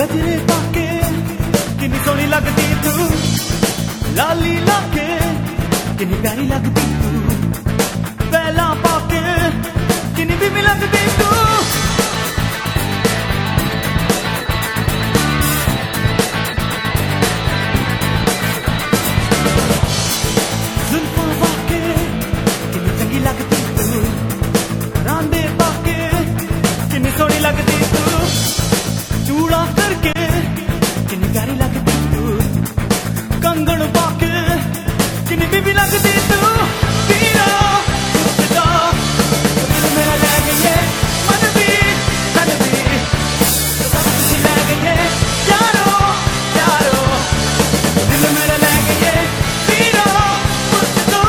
गजरे पाके किन्नी सोहनी लगदी तू, लाली लाके किन्नी प्यारी लगदी तू, पहला पाके किन्नी बीबी लगदी तू। जुल्फां पाके किन्नी चंगी लगदी तू, रांदे पाके किन्नी सोहनी लगदी तू, चूड़ा करके किन्नी प्यारी लगदी तू, कंगन पाके किन्नी बीबी लगदी तू। पीरा तुझदा दिल मेरा ले गई मन भी तन भी, सब कुछ ले गई यारो यारो, दिल मेरा ले गई पीरा तुझदा।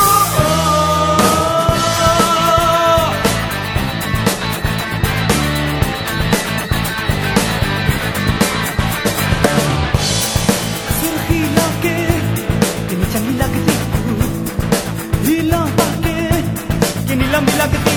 सुर्खी लाके किन्नी चंगी लगदी तू, हीला पाके किन्नी लंबी लगदी